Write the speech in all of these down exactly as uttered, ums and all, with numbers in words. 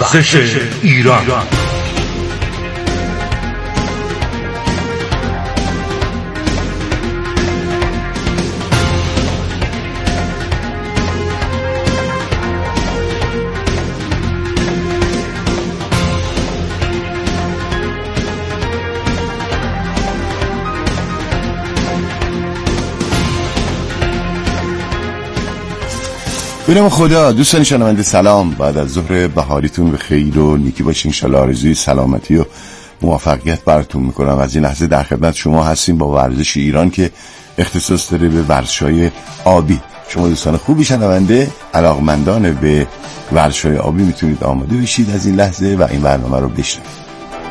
ورزش ایران. به نام خدا. دوستان شنونده سلام، بعد از ظهر بهاریتون به خیر و نیکی باشین. انشالله آرزوی سلامتی و موفقیت براتون میکنم. از این لحظه در خدمت شما هستیم با ورزش ایران که اختصاص داره به ورزش‌های آبی. شما دوستان خوبی شنونده علاقمندان به ورزش‌های آبی میتونید آماده بشید از این لحظه و این برنامه رو بشنوید.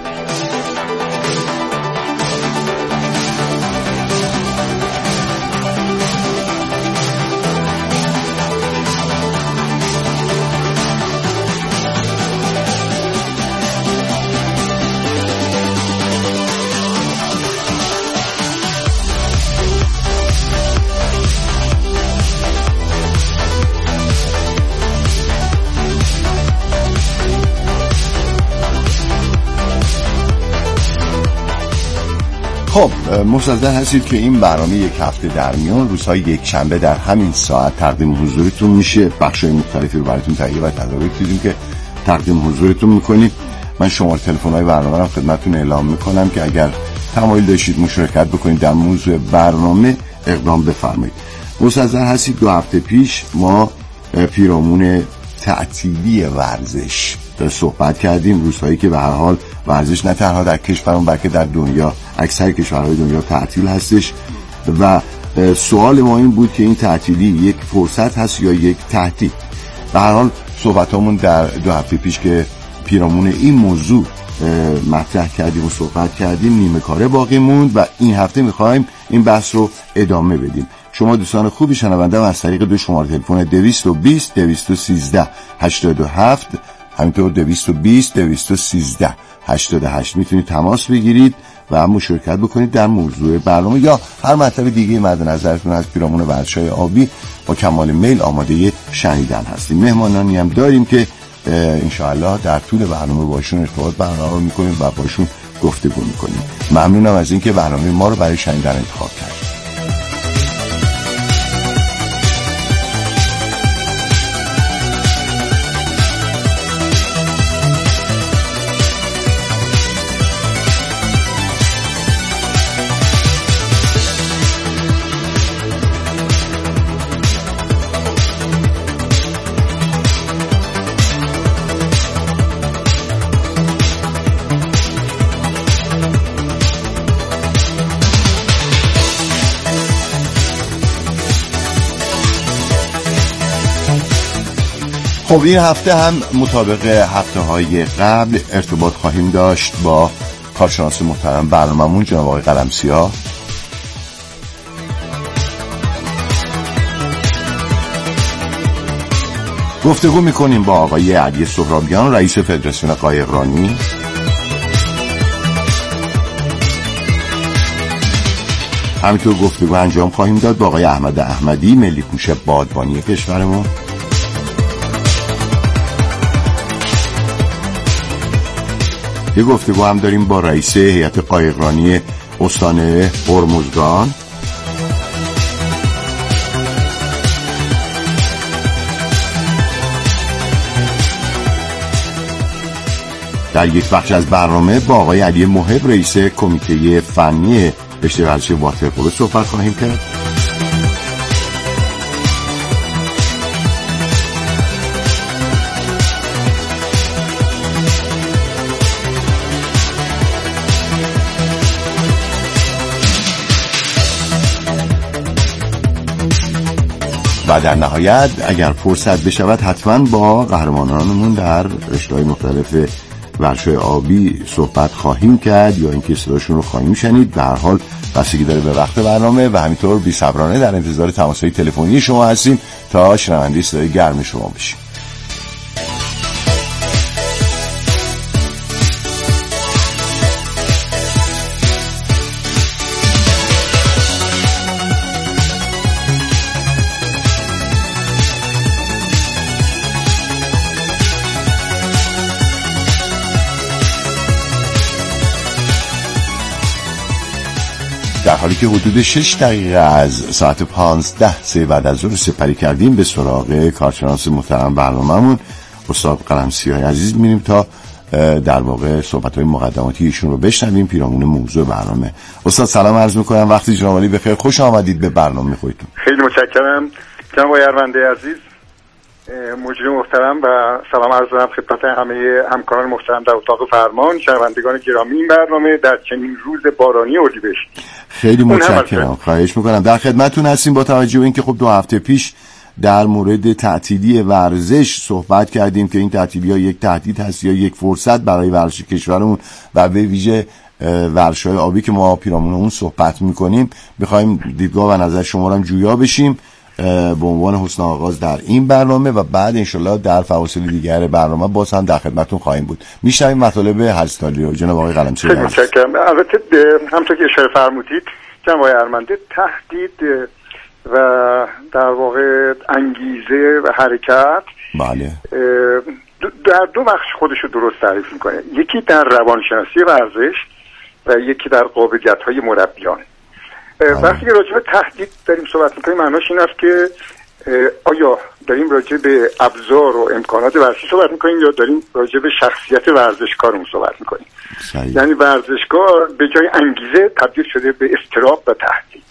خب مصدق هستید که این برنامه یک هفته در میان روزهای یک شنبه در همین ساعت تقدیم حضورتون میشه. بخشای مختلفی رو براتون تهیه و تدارک دیدیم که تقدیم حضورتون میکنیم. من شماره تلفن‌های برنامه رو خدمتتون اعلام میکنم که اگر تمایل داشتید مشارکت بکنید در موضوع برنامه اقدام بفرمایید. مصدق هستید دو هفته پیش ما پیرامون تعطیلی ورزش صحبت کردیم. روزهایی که به هر حال ورزش نه تنها در کشورمون بلکه در دنیا اکثر کشورهای دنیا تعطیل هستش و سوال ما این بود که این تعطیلی یک فرصت هست یا یک تهدید. به هر حال صحبتامون در دو هفته پیش که پیرامون این موضوع مطرح کردیم و صحبت کردیم نیمه کاره باقی موند و این هفته میخوایم این بحث رو ادامه بدیم. شما دوستان خوبی شنونده از طریق دو شماره تلفن دویست و بیست دویست و سیزده هشتاد و هفت همینطور دویست و بیست دویست و سیزده هشتاد و هشت میتونید تماس بگیرید و مشارکت بکنید در موضوع برنامه یا هر مطلب دیگه مد نظرتون از پیرامون ورزش‌های آبی. با کمال میل آماده شنیدن هستیم. مهمانانی هم داریم که انشاءالله در طول برنامه باشون ارتباط برقرار میکنیم و باشون گفتگو میکنیم. ممنونم از اینکه برنامه ما رو برای شنیدن انتخاب کردید. خب این هفته هم مطابق هفته های قبل ارتباط خواهیم داشت با کارشناس محترم برنامه‌مون جناب آقای قلمسیاه. گفتگو میکنیم با آقای علی سهرابیان رئیس فدراسیون قایقرانی. همینطور گفتگو انجام خواهیم داد با آقای احمد احمدی ملی کوش بادبانی کشورمون. یه گفتگو هم داریم با رئیس هیئت قایقرانی استان هرمزگان. در یک بخش از برنامه با آقای علی محب رئیس کمیته فنی رشته ورزش واترپولو صحبت خواهیم کرد. و در نهایت اگر فرصت بشود حتما با قهرمانانمون در رشته‌های مختلف ورزش‌های آبی صحبت خواهیم کرد یا اینکه صداشون رو خواهیم شنید. به هر حال بستگی داره به وقت برنامه و همینطور بی‌صبرانه در انتظار تماس‌های تلفنی شما هستیم تا شنونده صدای گرم شما بشیم. حالی که حدود شش دقیقه از ساعت پانزده سه بعد از ظهر سپری کردیم به سراغ کارشناس محترم برنامه‌مون استاد قلمسیاه عزیز میریم تا در واقع صحبت‌های مقدماتی ایشون رو بشنویم پیرامون موضوع برنامه. استاد سلام عرض می‌کنم، وقتی جناب عالی بخیر، خوش آمدید به برنامه خودتون. خیلی متشکرم جناب یرونده عزیز، مجری محترم، و سلام عرض می‌کنم خدمت همه همکاران محترم در اتاق فرمان، شنوندگان گرامی این برنامه در چنین روز بارانی اردیبهشت. خیلی متشکرم، خواهش می‌کنم. در خدمتتون هستیم با توجه به اینکه خب دو هفته پیش در مورد تعطیلی ورزش صحبت کردیم که این تعطیلی ها یک تهدید هست یا یک فرصت برای ورزش کشورمون و به ویژه ورزش‌های آبی که ما پیرامون اون صحبت می‌کنیم. می‌خوایم دیدگاه و نظر شما رو هم جویا بشیم به عنوان حسن آغاز در این برنامه و بعد انشالله در فواصل دیگر برنامه باز هم در خدمتتون خواهیم بود. می‌شنویم مطالب هستالی رو جناب آقای قلمسیاه. خیلی متشکرم. البته همونطور که اشاره فرمودید جناب ارمنده، تهدید و در واقع انگیزه و حرکت بله در دو بخش خودش رو درست تعریف میکنه، یکی در روانشناسی ورزش و یکی در قابلیت‌های مربیان. وقتی که راجع به تهدید داریم صحبت میکنیم معناش این است که آیا داریم راجع به ابزار و امکانات ورزشی صحبت میکنیم یا داریم راجع به شخصیت ورزشکارمون صحبت میکنیم. یعنی ورزشکار به جای انگیزه تبدیل شده به اضطراب و تهدید.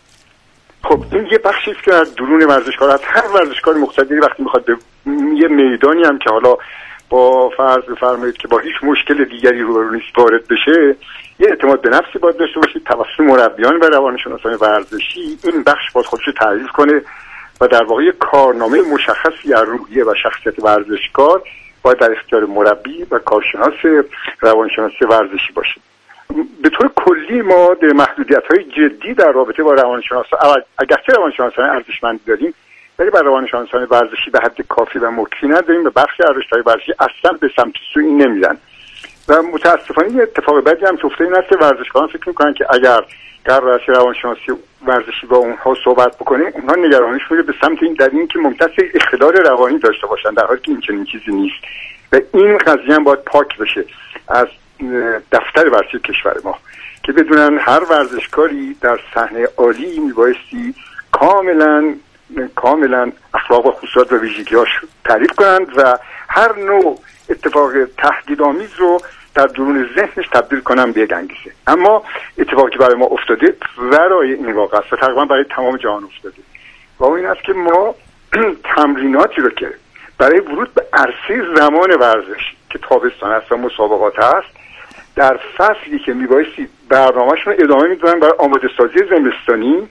خب این یه بخشی است که در درون ورزشکار هست. هر ورزشکار مقتدری وقتی میخواد به یه میدانی هم که حالا با فرض بفرمایید که با هیچ مشکل دیگری روبرو نیست وارد بشه، یه اعتماد به نفسی باید داشته باشه. توسط مربیان و روانشناسان ورزشی این بخش باید خودش رو تعریف کنه و در واقع کارنامه مشخصی از روحیه و شخصیت ورزشکار باید در اختیار مربی و کارشناس روانشناسی ورزشی باشه. به طور کلی ما در محدودیت‌های جدی در رابطه با روانشناسان، اگرچه روانشناسان ارزشمند داریم ولی برای روانشناسان ورزشی به حد کافی و مکفی نداریم و بخشی از رشته‌های ورزشی اصلا به سمت سوی نمیرن و متاسفانه یه اتفاق بدی هم افتاده این است که ورزشکاران فکر می‌کنن که اگر قرار است روانشناسی ورزشی با اونها صحبت بکنه، اونها نگرانیش میره به سمت این در این که ممکنه اختلال روانی داشته باشن، در حالی که این چنین چیزی نیست و این قضیه هم باید پاک بشه از دفتر ورزشی کشور ما که بدونن هر ورزشکاری در صحنه عالی میبایستی کاملا کاملا اخلاق و خصوصیات و ویژگی‌هاش تعریف کنند و هر نوع اتفاق تهدیدآمیز رو در درون ذهنش تبدیل کنن به یک انگیزه. اما اتفاقی که برای ما افتاده ورای این واقع است و تقریبا برای تمام جهان افتاده و اون این است که ما تمریناتی رو که برای ورود به عرصه زمان ورزش که تابستان است و مسابقات هست در فصلی که میبایستی برنامه‌شون رو ادامه میدونن برای آماده سازی زمستانی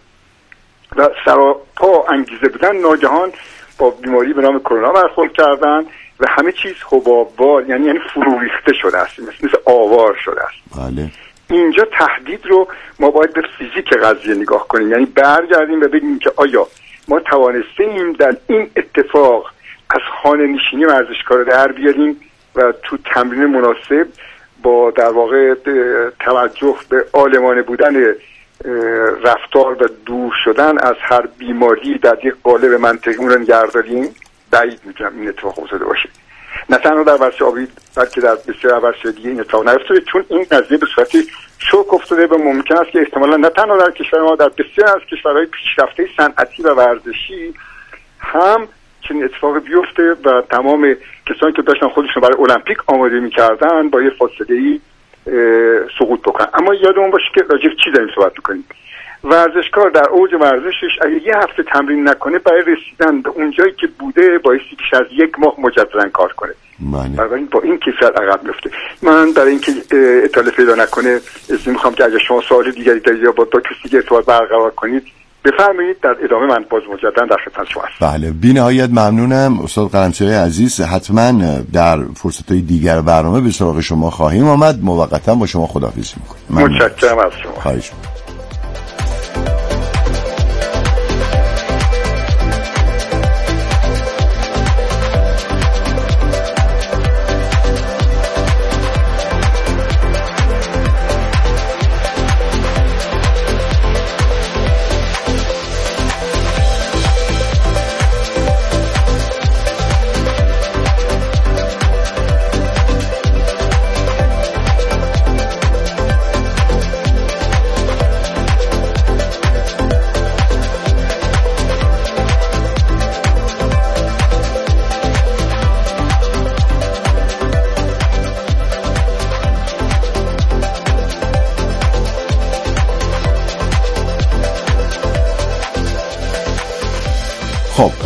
و سراپا انگیزه بودن، ناگهان با بیماری به نام کرونا برخورد کردن و همه چیز حباب‌وار یعنی یعنی فرو ریخته شده است، مثل, مثل آوار شده است. بله. اینجا تهدید رو ما باید به فیزیک قضیه نگاه کنیم، یعنی برگردیم و ببینیم که آیا ما توانستیم در این اتفاق از خانه نشینی ورزشکار در بیاریم و تو تمرین مناسب با در واقع توجه به عالمانه بودن رفتار و دور شدن از هر بیماری در یک قالب منطقی اون رو نگه داریم. بعید می‌دونم این اتفاق افتاده باشه، نه تنها در ورزش آبی بلکه در بسیار ورزش دیگه این اتفاق نیفتاده، چون این قضیه به صورت شوک افتاده و ممکن است که احتمالاً نه تنها در کشور ما، در بسیار از کشورهای پیشرفته صنعتی و ورزشی هم چنین اتفاقی بیفته و تمام کسانی که داشتن خودشون برای المپیک آماده می‌کردن با یه فاصله‌ای سقوط بکنن. اما یادمون باشه که راجع به چی داریم صحبت می‌کنیم. ورزشکار در اوج ورزشش اگه یه هفته تمرین نکنه برای رسیدن به اون جایی که بوده بایستی بیش از یک ماه مجددا کار کنه. بنابراین با این کیفیت عقب میفته. من برای اینکه اطلاع پیدا نکنه از میخوام که اگه شما سوال دیگری دارید یا با دو کسی دیگه ارتباط برقرار کنید بفرمایید، در ادامه من باز مجددا در خدمت شما هستم. بله، بی‌نهایت ممنونم استاد قلمسیاه عزیز. حتما در فرصت‌های دیگر برنامه به سراغ شما خواهیم آمد. موقتا با شما خداحافظی می‌کنم. متشکرم از شما. خواهش می‌کنم.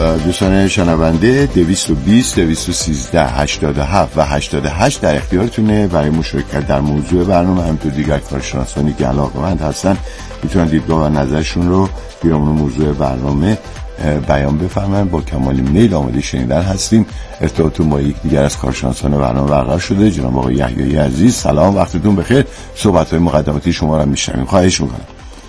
دوستان شنونده دویست و بیست دویست و سیزده هشتاد و هفت و هشتاد و هشت در اختیارتونه برای مشارکت در موضوع برنامه. همینطور دیگر کارشناسانی که علاقه‌مند هستن میتونن دیدگاه و نظرشون رو بیرامون موضوع برنامه بیان بفرمایید. با کمال میل آماده شنیدن هستیم. ارتباطتون با یک دیگر از کارشناسان برنامه برقرار شده. جناب آقای یحیایی عزیز سلام، وقتتون بخیر. صحبت‌های مقدماتی شما رو میشنویم. خواهش می‌کنم.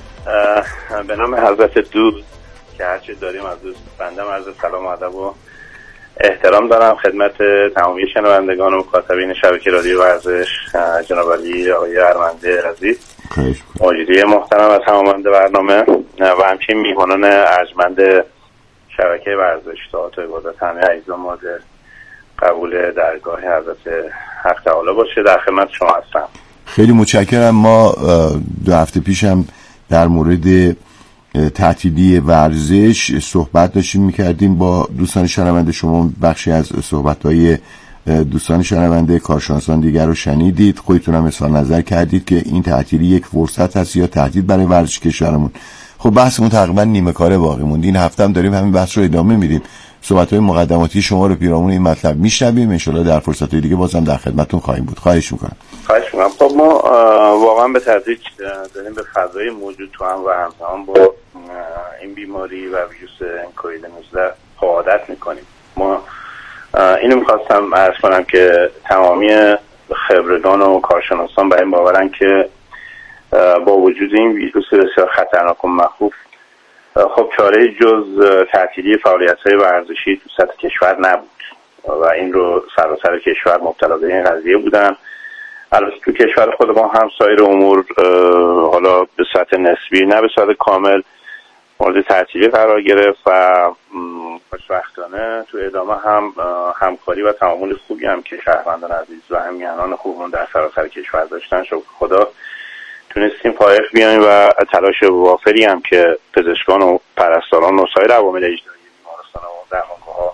به نام حضرت دوست که هرچی داریم از دوست بنده عرض سلام و ادب و احترام دارم خدمت تمامی شنوندگان و مخاطبین شبکه رادیو ورزش، جناب علی آقای ارمنده عزیز مجری محترم و تمامنده برنامه و همچنین میهمانان ارجمند شبکه ورزش تئاتر عبادت همه عزیزان مورد قبول درگاه حضرت حق تعالی باشه. در خدمت شما هستم. خیلی متشکرم. ما دو هفته پیش هم در مورد تعطیلی ورزش صحبت داشتیم میکردیم با دوستان شنونده. شما بخشی از صحبت‌های دوستان شنونده کارشناسان دیگر رو شنیدید، خودتون هم اظهار نظر کردید که این تعطیلی یک فرصت هست یا تهدید برای ورزش کشورمون. خب بحثمون تقریبا نیمه کاره باقی موند. این هفته هم داریم همین بحث رو ادامه میدیم. صحبت‌های مقدماتی شما رو پیرامون این مطلب میشنویم. ان شاءالله در فرصت‌های دیگه بازم در خدمتتون خواهیم بود. خواهش می‌کنم. خواهش می‌کنم. خب ما واقعا به تدریج داریم به فضای موجود تو هم و همزمان با این بیماری و ویروس کووید نوزده عادت می‌کنیم. ما اینو می‌خواستم عرض کنم که تمامی خبرگان و کارشناسان بر این باورن که با وجود این ویروس بسیار خطرناک و مخوف خب چاره جز تعطیلی فعالیت‌های ورزشی تو سطح کشور نبود و این رو سراسر کشور مبتلا به این قضیه بودن. البته تو کشور خود ما هم سایر امور حالا به سطح نسبی نه به صورت کامل مورد تعطیلی قرار گرفت و خوشبختانه تو ادامه هم همکاری و تعامل خوبی هم که شهروندان عزیز و همیهنان خوبمون در سراسر کشور داشتن شکر خدا تونستیم فائق بیاییم و تلاش وافری هم که پزشکان و پرستاران و سایر عوامل اجرایی بیمارستان و درمانگاه‌ها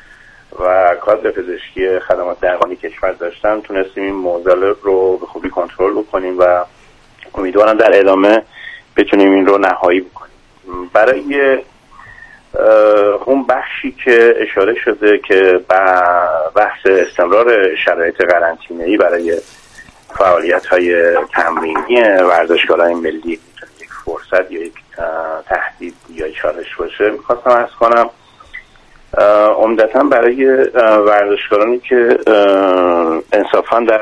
و کادر پزشکی خدمات درمانی کشور داشتن تونستیم این معضل رو به خوبی کنترل بکنیم و امیدوارم در ادامه بتونیم این رو نهایی بکنیم. برای اون بخشی که اشاره شده که بحث استمرار شرایط قرنطینه‌ای برای فعالیت‌های تمرینی ورزشکاران ملی میتونه یک فرصت یا یک تهدید یا چالش باشه، می‌خواستم عرض کنم عمدتاً برای ورزشکارانی که انصافاً در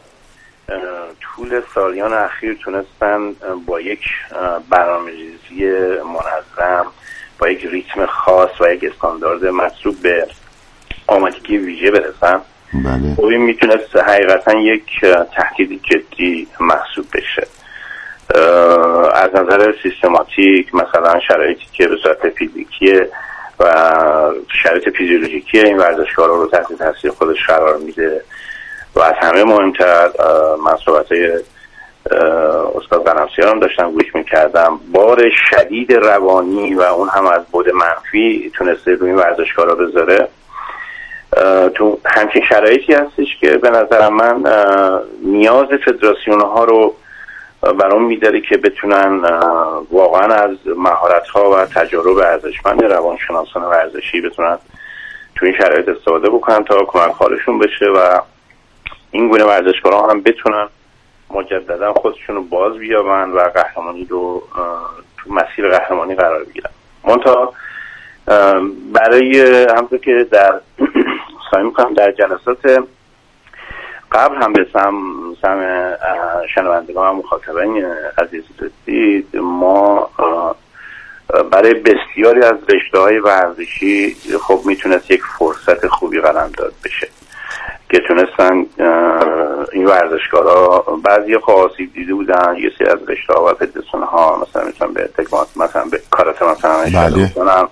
طول سالیان اخیر تونستن با یک برنامه‌ریزی منظم با یک ریتم خاص و یک استاندارد منسوب به آمادگی ویژه برسن. بله. خب این میتونست حقیقتا یک تهدید جدی محسوب بشه از نظر سیستماتیک، مثلا شرایطی که به صورت فیزیکی و شرایط فیزیولوژیکی این ورزشکارا رو تحت تاثیر خودش قرار میده و از همه مهمتر من صحبت‌های استاد بنفسیان هم داشتم گوش میکردم، بار شدید روانی و اون هم از بعد منفی تونسته روی این ورزشکارا بذاره. تو همچین شرایطی هستش که به نظر من نیاز فدراسیون ها رو برام میداره که بتونن واقعا از مهارت ها و تجارب ارزشمند روانشناسان ورزشی بتونن تو این شرایط استفاده بکنن تا کمک حالشون بشه و این گونه ورزشکاران هم بتونن مجددا خودشون رو باز بیابن و قهرمانی رو تو مسیر قهرمانی قرار بگیرن. منتها برای همونطور که در سعی میکنم در جلسات قبل هم به سم سم شنوندگان و مخاطبین عزیز رسید، ما برای بسیاری از رشته‌های ورزشی خب میتونست یک فرصت خوبی قلمداد بشه که تونستن این ورزشکارا بعضی خب آسیب دیده بودن، یه سری از رشته‌ها و فدراسیون‌ها مثلا میتونن به تکمات مثلا به کاراته مثلا اشاره کنن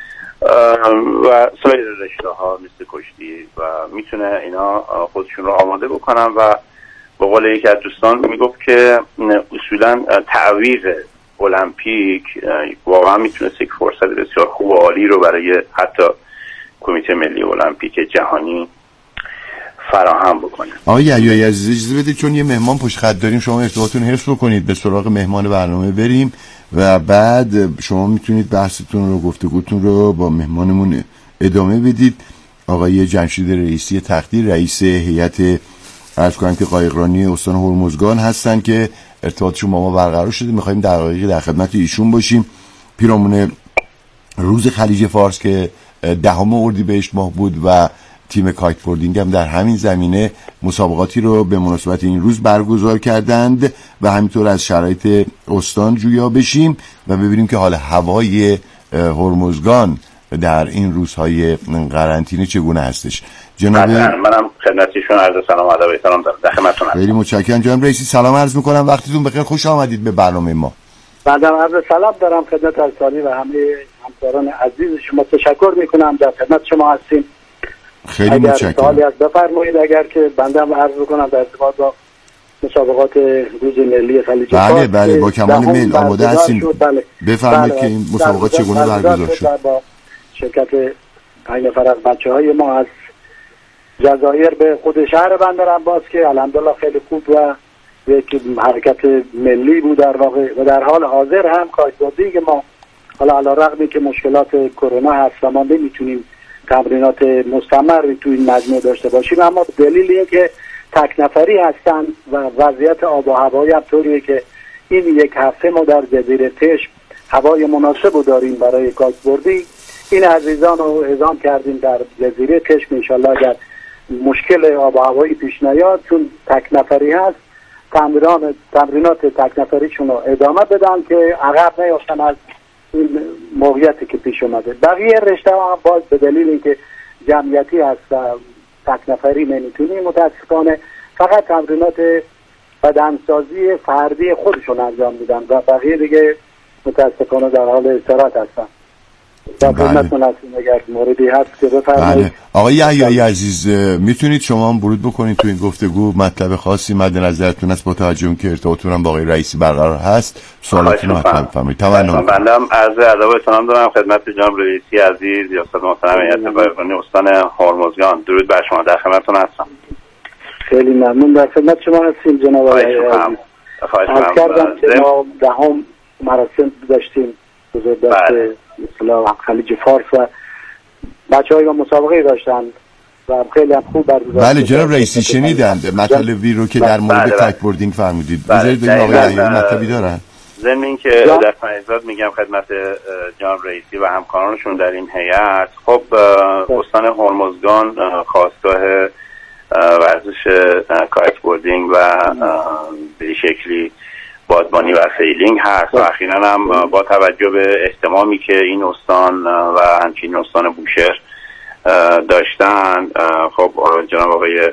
و سایر رشته‌ها مثل کشتی و میتونه اینا خودشون رو آماده بکنن و به قول یکی از دوستان میگفت که اصولا تعویض المپیک واقعا میتونه یک فرصت بسیار خوب و عالی رو برای حتی کمیته ملی المپیک جهانی فراهم بکنه. آقای یحیایی عزیز اجازه بدید چون یه مهمان پشت خط داریم شما ارتباطتون حفظ بکنید، به سراغ مهمان برنامه بریم و بعد شما میتونید بحثتون رو گفتگوتون رو با مهمانمون ادامه بدید. آقای جمشید رئیسی تختی رئیس هیئت عرض کنم که قایقرانی استان هرمزگان هستن که ارتباطشون با ما برقرار شده. میخوایم در واقع در خدمت ایشون باشیم. پیرامون روز خلیج فارس که دهم اردیبهشت ماه بود و تیم کایتبوردینگ هم در همین زمینه مسابقاتی رو به مناسبت این روز برگزار کردند و همینطور از شرایط استان جویا بشیم و ببینیم که حال هوای هرمزگان در این روزهای قرنطینه چگونه هستش. جناب منم خدمتشون عرض سلام و ادب و احترام دارم. در خدمتتونم. خیلی متشکرم جناب رئیسی. سلام عرض می‌کنم. وقتتون بخیر. خوش آمدید به برنامه ما. بعدم عرض سلام دارم خدمت ارسالی و همه همکاران عزیز شما. تشکر میکنم در خدمت شما هستیم. خیلی متشکرم. اگر سوالی از بفرمایید. اگر که بندم عرض بکنم در ارتباط با مسابقات روز ملی خلیج فارس. بله بله با کمال میل آماده هستیم. بله. بفرمایید که این مسابقات چگونه برگزار شد. با شرکت پنج نفر از بچه‌های ما از جزایر به خود شهر بندر عباس که الحمدلله خیلی خوب و یک حرکت ملی بود در واقع و در حال حاضر هم کایتبوردینگ ما حالا علی رغمی که مشکلات کرونا هست و ما نمیتونیم تمرینات مستمری تو این مجموعه داشته باشیم، اما دلیل این که تک نفری هستن و وضعیت آب و هوایی هم طوریه که این یک هفته ما در جزیره تشم هوای مناسب رو داریم برای کایتبوردینگ. این عزیزان رو اعزام کردیم در جزیره تشم. انشالله اگر مشکل آب و هوایی پیش نیاد چون تک نفری هست تمرینات تمرینات تک نفریشون رو ادامه بدن که عقب نیافتن از این موقعیتی که پیش اومده. بقیه رشته هم باز به دلیل اینکه جمعیتی هست و تک نفری نمیتونیم متاسفانه فقط تمرینات بدنسازی فردی خودشون انجام میدن و بقیه دیگه متاسفانه در حال استراحت هستن. در خدمتتون هستیم اگر موردی هست که بفرمایید. آقای یحیایی عزیز میتونید شما هم ورود بکنید تو این گفتگو؟ مطلب خاصی مد نظرتون است با توجه اون که ارتباطتون هم با آقای رئیسی برقرار هست سوالاتون رو مطرح بفرمایید. تمنا بندم عرض ادب و احترام دارم خدمت جناب رئیسی عزیز ریاست محترم هیئت قایقرانی استان هرمزگان. درود بر شما. در خدمتتون هستم. خیلی ممنون. در خدمت شما هستیم جناب آقای عزیز. خواهش می‌کنم. ما دهم مراسم داشتیم بزرگداشت مثلا خلیج فارس و بچه‌های ما مسابقه داشتن و خیلی هم خوب برگزار. بله جناب رئیسی شنیدند مطلبی رو که در مورد کایتبوردینگ فرمودید. بذارید آقای یحیایی مطلبی دارن. ضمن این که در تنظیمات میگم خدمت جناب رئیسی و همکارانشون در این هیئت. خب استان هرمزگان خواستگاه ورزش کایتبوردینگ و به شکلی بادبانی و سیلینگ هست و اخیراً هم با توجه به اهتمامی که این استان و همچنین استان بوشهر داشتن خب جناب آقای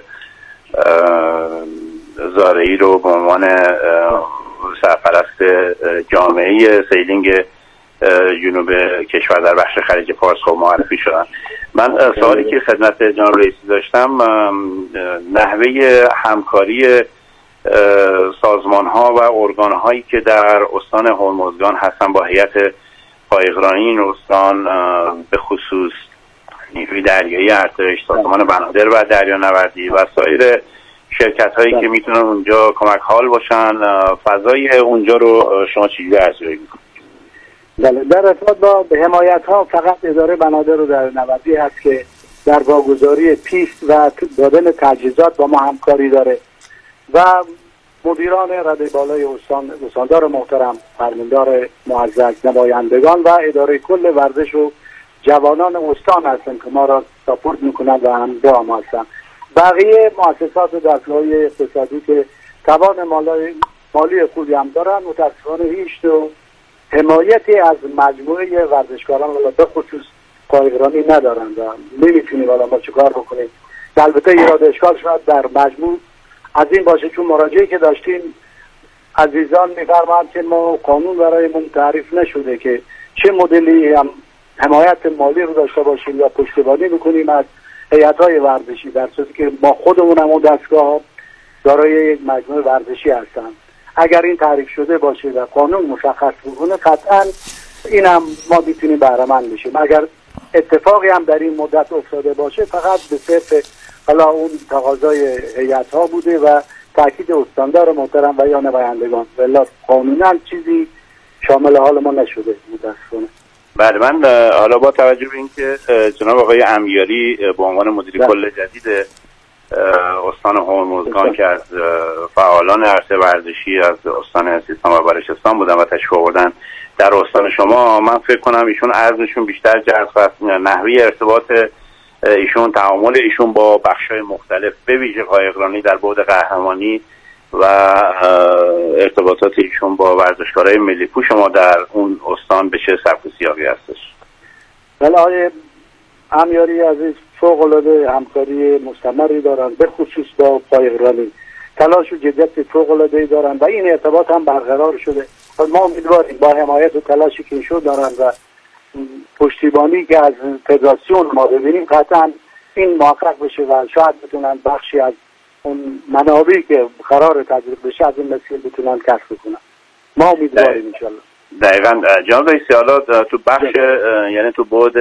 زارعی رو به عنوان سرپرست جامعه سیلینگ جنوب کشور در بخش خلیج فارس خب معرفی شدن. من سوالی که خدمت جناب رئیسی داشتم نحوه همکاری سازمان ها و ارگان هایی که در استان هرمزگان هستن با هیئت قایقرانی این استان به خصوص نیروی دریایی ارتش، سازمان بنادر و دریانوردی و سایر شرکت هایی که میتونن اونجا کمک حال باشن، فضای اونجا رو شما چجوری ارزیابی میکنید؟ بله در ارتباط با حمایت ها فقط اداره بنادر و دریانوردی هست که در واگذاری پیست و دادن تجهیزات با ما همکاری داره و مدیران رده بالای استان استاندار محترم، فرماندار معزز، نمایندگان و اداره کل ورزش و جوانان استان هستن که ما را ساپورت میکنن و هم با ما هستن. بقیه مؤسسات و دستگاه‌های اقتصادی که توان مالی خوبی هم دارن متاسفانه هیچ نوع حمایتی از مجموعه ورزشکاران و به خصوص قایقرانی ندارن و نمیتونیم حالا ما چیکار بکنیم. البته ایراد اشکال شاید در مجموع از این باشه چون مراجعه که داشتیم عزیزان می‌فرمایند که ما قانون برایمون تعریف نشده که چه مدلی هم حمایت مالی رو داشته باشیم یا پشتیبانی بکنیم از هیئت‌های ورزشی، در صورتی که ما خودمون هم اون دستگاه دارای یک مجموعه ورزشی هستن. اگر این تعریف شده باشه و قانون مشخص بکنه قطعا این هم ما میتونیم بهره مند بشیم. اگر اتفاقی هم در این مدت افتاده باشه فقط به صرف حالا اون تقاضای هیئت‌ها بوده و تاکید استاندار محترم و یا نمایندگان، ولی قانونا چیزی شامل حال ما نشده متأسفانه. بله، من حالا با توجه به اینکه جناب آقای امیاری به عنوان مدیر کل جدید استان هرمزگان که از فعالان عرصه ورزشی از استان سیستان و بلوچستان بودن و تشریف آوردن در استان شما، من فکر کنم ایشون عرضشون بیشتر جذب است. نحوه ارتباط ایشون، تعامل ایشون با بخش‌های مختلف به ویژه قایقرانی در بعد قهرمانی و ارتباطات ایشون با ورزشکارای ملی پوش شما در اون استان به چه سبک و سیاقی هستش؟ بله، آقای امیاری عزیز فوق‌العاده همکاری مستمری دارند، به خصوص با قایقرانی تلاش و جدیت فوق‌العاده‌ای دارند و این ارتباط هم برقرار شده. ما امیدواریم با حمایت و تلاشی که ایشون دارند و پشتیبانی که از فدراسیون ما ببینیم قطعا این محقق بشه و شاید بتونن بخشی از اون منابعی که قرار تدریق بشه از این مسئله بتونن کسب کنن. ما امیدواریم ان شاء الله. دقیقاً جناب رئیسی، حالا تو بخش یعنی تو بعد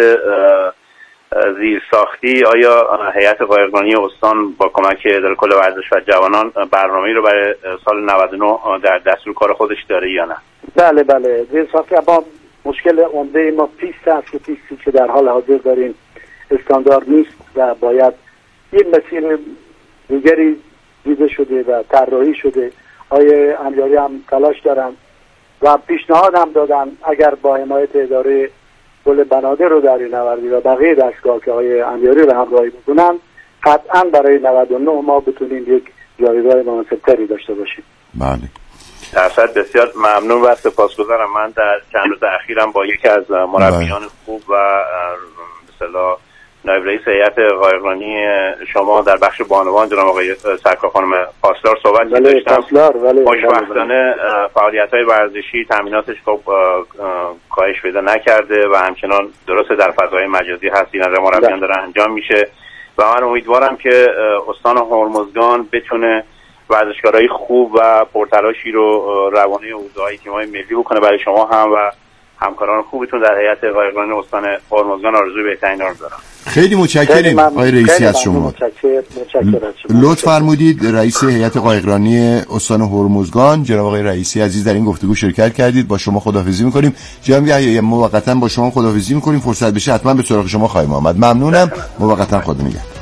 زیر ساختی، آیا هیئت قایقرانی استان با کمک اداره کل ورزش و جوانان برنامه‌ای رو برای سال نود و نه در دستور کار خودش داره یا نه؟ بله بله، زیر ساختی با مشکل عمده ما پیست است که پیستی که در حال حاضر داریم استاندارد نیست و باید یک مسیر دیگری دیده شده و طراحی شده. آیه امیاری هم تلاش دارن و پیشنهاد هم دادن اگر با حمایت اداره کل بنادر رو در نوردی و بقیه دستگاه که آیه امیاری رو همراهی بکنن، قطعا برای نود و نه ما بتونیم یک جایگاه مناسب‌تری داشته باشیم. بله، درصد بسیار ممنون و سپاسگزارم. من در چند روز اخیرم با یکی از مربیان خوب و به اصطلاح نایب رئیس هیئت قایقرانی شما در بخش بانوان جناب آقای سرکار خانم پاسدار صحبت داشتم. خوشبختانه فعالیت‌های ورزشی تامیناتش خب کاهش پیدا نکرده و همچنان درست در فضای مجازی هست، این از مربیان داره انجام میشه و من امیدوارم که استان هرمزگان بتونه ورزشکارای خوب و پرتلاشی رو روانه حوزه‌های تیم‌های ملی بکنه برای شما هم و همکاران خوبتون در هیئت قایقرانی استان هرمزگان. آرزوی بهترین رو دارم. خیلی متشکریم آقای رئیسی از شما. متشکرم متشکرم. لطف فرمودید رئیس هیئت قایقرانی استان هرمزگان جناب آقای رئیسی عزیز در این گفتگو شرکت کردید. با شما خداحافظی می‌کنیم. جناب یحیی موقتا با شما خداحافظی می‌کنیم. فرصت بشه حتما به سراغ شما خواهیم آمد. ممنونم. موقتا خدا نگهدار.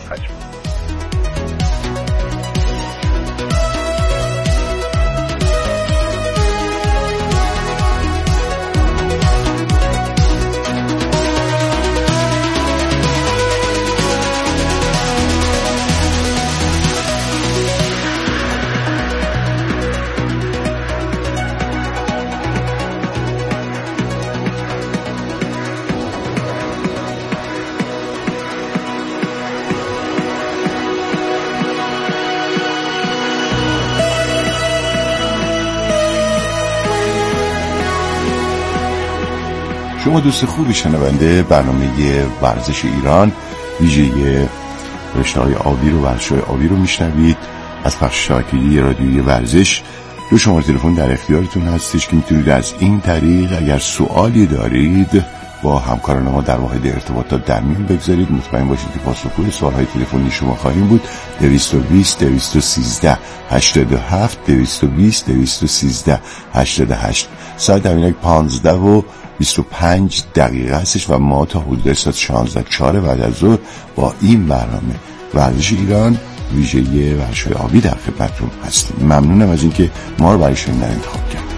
شما دوست خوبی شنونده برنامه ورزش ایران ویژه رشته‌های آبی رو ورزش‌های آبی رو میشنوید از پخش شبکه‌ای رادیویی ورزش. دو شماره تلفن در اختیارتون هستش که میتونید از این طریق اگر سوالی دارید با همکاران ما در واحد ارتباطات در میون بگذارید. مطمئن باشید که پاسخگوی سوال‌های تلفنی شما خواهیم بود. دویست و بیست دویست و سیزده هشتاد و هفت دویست و بیست دویست و سیزده هشتاد و هشت. ساعت همینک پانزده و بیست و پنج دقیقه هستش و ما تا حدود ساعت شانزده چهار بعد از ظهر با این برنامه ورزش ایران ویژه ورزش‌های آبی در خدمتتون هستیم. ممنونم از اینکه ما رو برای شنیدن انتخاب کردید.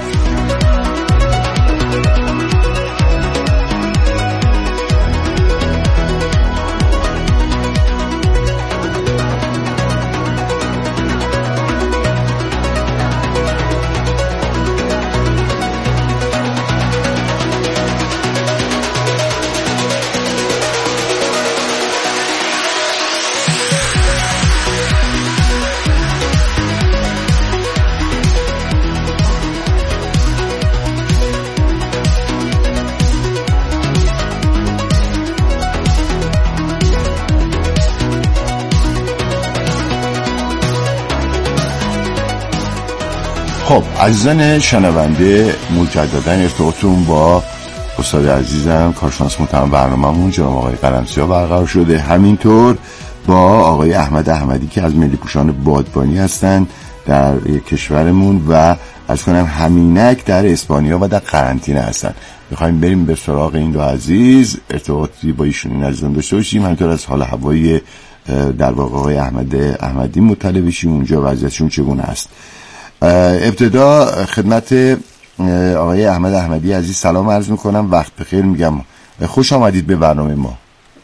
خب عزیزان شنونده، مجددا ارتباطتون با استاد عزیزم کارشناس متهم برنامه‌مون جناب آقای قلمسیاه برقرار شده، همینطور با آقای احمد احمدی که از ملی پوشان بادبانی هستند در کشورمون و از کنم همینک در اسپانیا و در قرنطینه هستند. میخوایم بریم به سراغ این دو عزیز، ارتباطی با ایشون این عزیزان داشته باشیم، همینطور از حال هوای در واقع آقای احمد احمدی مطلع بشیم، اونجا وضعیتشون چگونه است. ابتدا خدمت آقای احمد احمدی عزیز سلام عرض میکنم، وقت بخیر میگم، خوش آمدید به برنامه ما.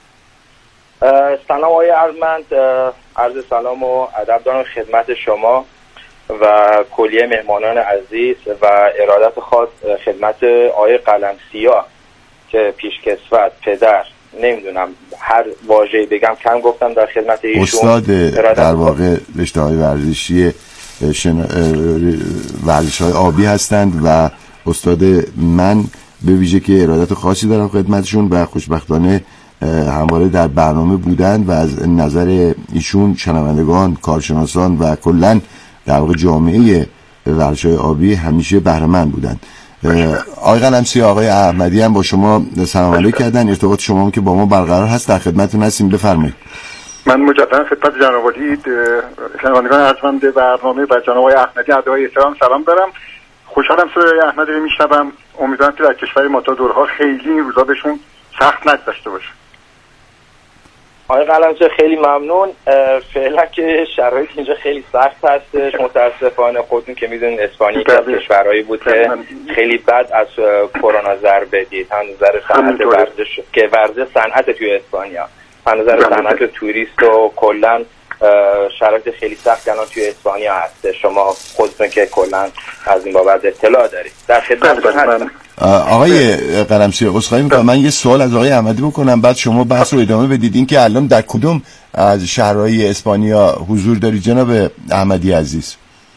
سلام آقای ارجمند، عرض سلام و ادب دارم خدمت شما و کلیه مهمانان عزیز و ارادت خاص خدمت آقای قلمسیا که پیشکسوت پدر، نمیدونم هر واژه‌ای بگم کم گفتم در خدمت ایشون، استاد در واقع رشته‌های ورزشی شن... ورزش‌های آبی هستند و استاد من به ویژه که ارادت خاصی دارم خدمتشون و خوشبختانه همواره در برنامه بودند و از نظر ایشون شنوندگان، کارشناسان و کلاً در واقع جامعه ورزش‌های آبی همیشه بهره‌مند بودند. آقای قلمسیا، آقای احمدی هم با شما سلام علیک کردن، ارتباط شما هم که با ما برقرار هست، در خدمتتون هستیم، بفرمایید. من مجددا خدمت جناب عالی شنوندگان ارجمند برنامه و جناب آقای احمدی ادای احترام سلام دارم. خوشحالم صدای احمدی رو میشنوم. امیدوارم که در کشور ما تا دورها خیلی این روزا بهشون سخت نگذشته باشه. آقای قلمسیا خیلی ممنون. فعلا که شرایط اینجا خیلی سخت هستش، متاسفانه خودتون که میدونید اسپانیا که از کشورهایی بود که خیلی بد از کرونا ضربه دید، هم نظر صنعت ورزش که ورزش صنعت توی اسپانیا، هم نظر صنعت توریست و کلا شرایط خیلی سخت الان توی اسپانیا هست. شما خودتون که کلا از این بابت اطلاع دارید. در خدمتتون هستم. آقای قلمسیا عذرخواهی می‌کنم، من یه سوال از آقای احمدی بکنم بعد شما بحث رو ادامه بدید. این که الان در کدوم از شهرهای اسپانیا حضور دارید جناب احمدی عزیز؟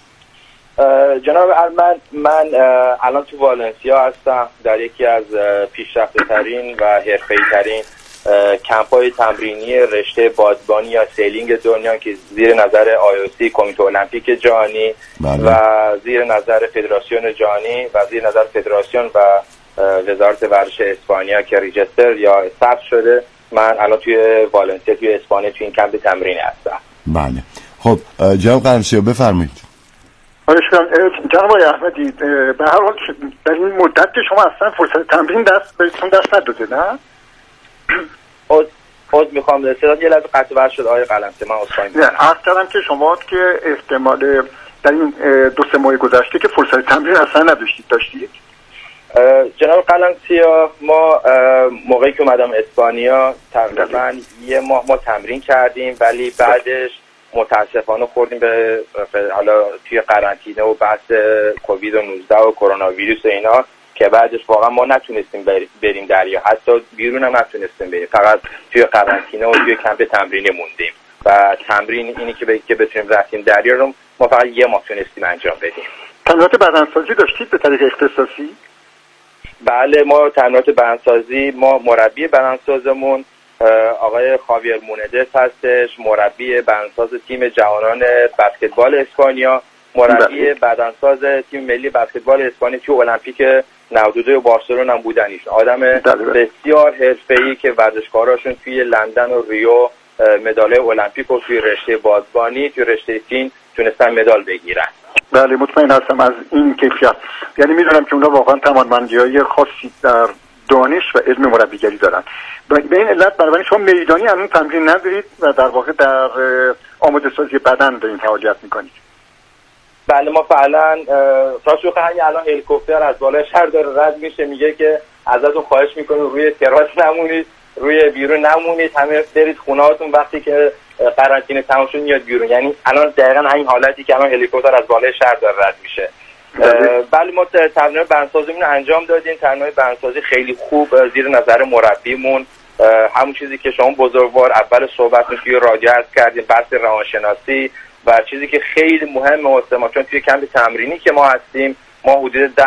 جناب ارمن، من الان تو والنسیا هستم، در یکی از پیشرفته ترین و حرفه‌ای ترین کمپ‌های تمرینی رشته بادبانی یا سیلینگ دنیا که زیر نظر آی او سی کمیته المپیک جهانی بله. و زیر نظر فدراسیون جهانی و زیر نظر فدراسیون و وزارت ورزش اسپانیا که ریجستر یا ثبت شده، من الان توی والنسیا توی اسپانیا توی این کمپ تمرینی هستم. بله. خب جناب قلمسیا بفرمایید. جناب آقای احمدی، به هر حال در این مدت که شما اصلا فرصت تمرین دست بهتون دست نداده نه؟ خود خود میخوام صدا یه لحظه قطع وصل شد آقای قلمسیا، من عذرخواهی میکنم. عرض کردم که شما که احتمال در این دو سه ماه گذشته که فرصت تمرین اصلا نداشتید داشتید؟ جناب قلمسیا، ما موقعی که اومدم اسپانیا تقریبا یه ماه ما تمرین کردیم، ولی بعدش متاسفانه خوردیم به حالا توی قرنطینه و بحث کووید نوزده و کرونا ویروس و اینا که بعدش واقعا ما نتونستیم بریم دریا، حتی بیرون هم نتونستیم بریم، فقط توی قرنطینه و توی کمپ تمرینی موندیم و تمرین اینی که که بتونیم رفتیم دریا رو ما فقط یه ماه تونستیم انجام بدیم. تمرینات بدنسازی داشتید به طریق اختصاصی؟ بله، ما تمرینات بدنسازی، ما مربی بدنسازمون آقای خاویر مونیدس هستش، مربی بدنساز تیم جوانان بسکتبال اسپانیا، مربی بدنساز تیم ملی بسکتبال اسپانیا توی المپیک نود و دو بارسلون هم بودن. ایشون آدم بسیار حرفه‌ای که ورزشکاراشون توی لندن و ریو مدال المپیک و توی رشته بادبانی توی رشته تیم تونستن مدال بگیرن. بله مطمئن هستم از این کیفیت. یعنی میدونم که اونا واقعا توانمندی‌های خاصی در دانش و علم مربیگری دارن. به این علت بنابراین شما میدانی الان تمرین ندارید و در واقع در آماده سازی بدن دارین فعالیت میکنید. بله، ما فعلا راشوخ همین الان هلیکوپتر از بالای شهر داره رد میشه، میگه که ازتون خواهش میکنه روی تراس نمونید، روی بیرون نمونید، همه برید خونه‌هاتون، وقتی که قرنطینه تموم شد میاد بیرون. یعنی الان دقیقاً همین حالتی که الان هلیکوپتر از بالای شهر داره رد میشه. بله، ما تمرین بدنسازیمون انجام دادیم، تمرین بدنسازی خیلی خوب زیر نظر مربیمون، همون چیزی که شما بزرگوار اول صحبتتون توی رادیو عرض کردیم، بحث روانشناسی و چیزی که خیلی مهمه واسه ما، چون توی کمپ تمرینی که ما هستیم ما حدود ده